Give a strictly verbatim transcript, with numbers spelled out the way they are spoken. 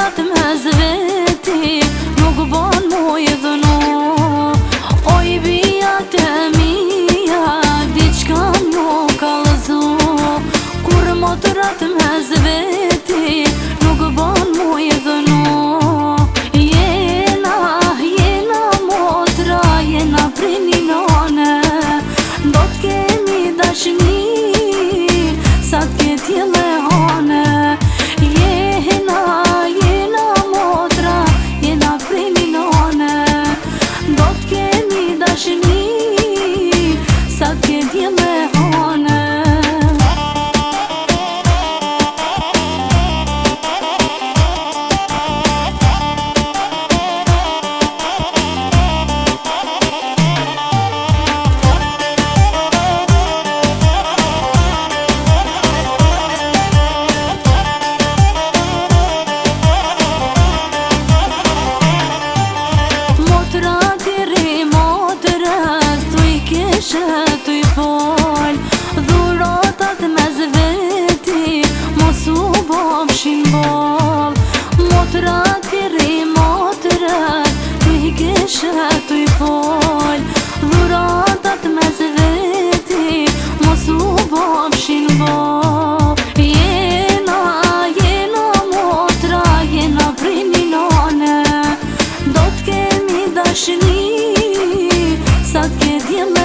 motorat me zveti, nuk ban mu i dhënu. Oj bia të mija, diçka nuk ka lëzu. Kur motorat me zveti, nuk ban mu i dhënu. Jena, jena motra, jena prini nane, do t'kemi dashni, sa t'ket jele hane. Jena, jena motra, jena prini nane, do t'kemi dashni, sa t'ket jele hane. Të i fol, dhuratat me zveti, mos u bofshin bol. Motrat kiri motrat, të i kishe të i fol, dhuratat me zveti, mos u bofshin bol. Jena, jena motra, jena prini nane, do t'kemi dashni, sa t'ket jele